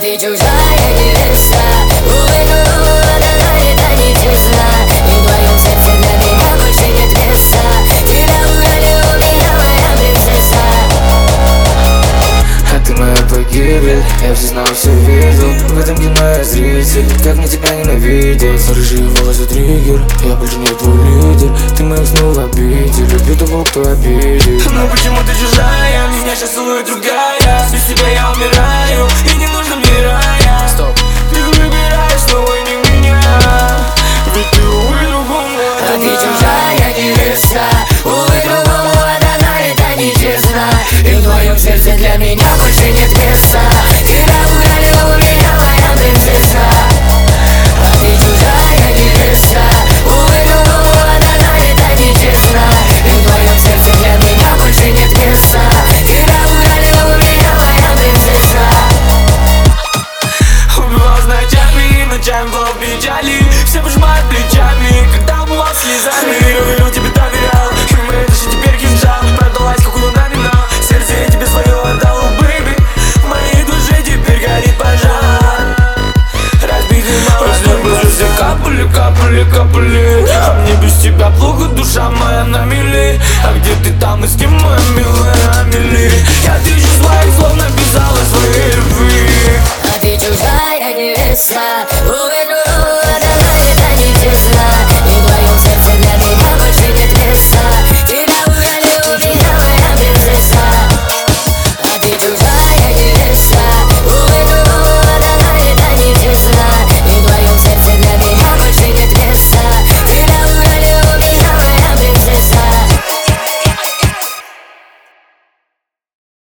ты чужая невеста. Увы, ну, она это нечестно. И в твоем сердце для меня больше нет места. Тебя украли у меня, моя принцесса. А ты моя погибель, я все знал, все видел. В этом кино я зритель, как мне тебя ненавидеть. Рыжие волосы триггер, я больше не твой лидер. Ты моих снов в обиде, люблю того, кто обидит. Но почему ты чужая, меня сейчас целует другая. Без тебя я умираю, и не нужно мне рая. Стоп. Ты выбираешь снова не меня, ведь ты, увы, другому А ты чужая невеста. Увы, другому отдана, это нечестно. И в твоем сердце для меня больше нет